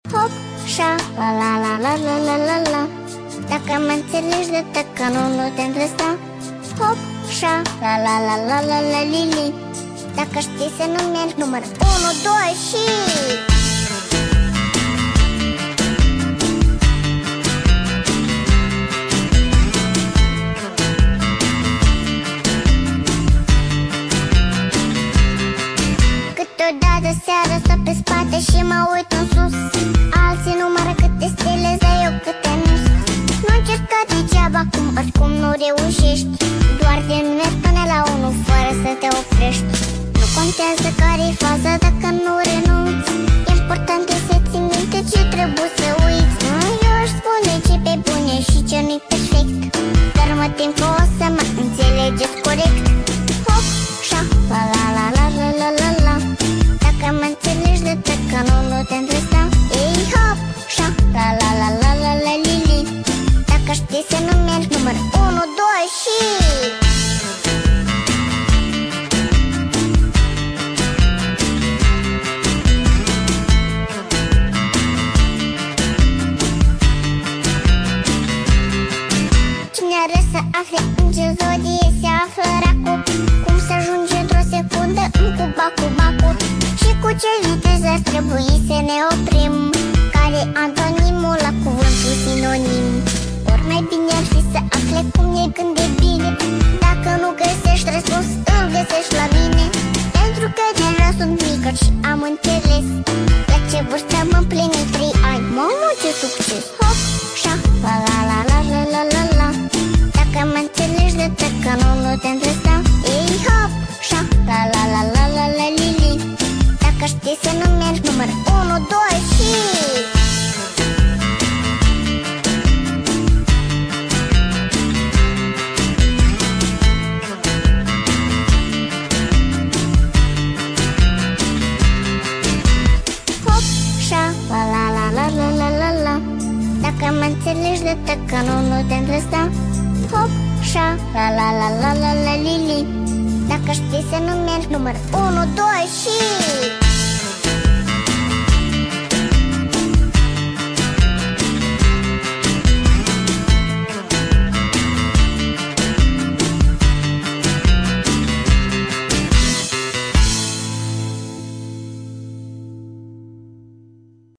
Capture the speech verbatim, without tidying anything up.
hop, șa, la la la la la la la la. Dacă mă înțelegi de tăcă, nu, nu te întrăsta. Hop, șa, la la la la la la li li. Dacă știi să nu mergi, număr unu, doi și... Câteodată seara stau pe spate și mă uit în sus. Alții numără câte stele, dar eu câte nu. Nu încerca degeaba, cum oricum nu reușești. Doar din mergi până la unu fără să te oprești. Nu contează care-i faza dacă nu renunți. Important e să ții minte ce trebuie să uiți. Eu aș spune ce pe bune și ce nu-i perfect, dar mă tem că o să mă înțelegeți corect. Hop, șa, la la la la la la la la. Dacă mă înțelegi de tăcă, nu, nu te întrăsta. Ei, hop, șa, la la la la la la li li. Dacă știi să nu mergi, număr unu, doi și... Cine are să afle în ce zodie se află racul, cum să ajunge într-o secundă în cubacu-bacu, și cu ce viteză ar trebui să ne oprim, care antonimul la cuvântul sinonim. Ori mai bine ar fi să afle cum e când e bine. Dacă nu găsești răspuns, îl găsești la mine. Pentru că deja sunt mică și am înțeles la ce vârstă mă împlinit trei ani. Mamă, ce succes! Hop, șa, la la la la la la la la. Dacă mă înțelegi de tăcă, nu, nu te întrăsta. Ei, hop, șa, la la la la la la li li. Dacă știi să nu mergi, număr unu, doi și... Hop, șa, la la la la la la la la. Dacă mă înțelegi de tăcă, nu, nu te întrăsta. Hop, șa, la la la la la la li li. Dacă știi să nu mergi, număr unu, doi și...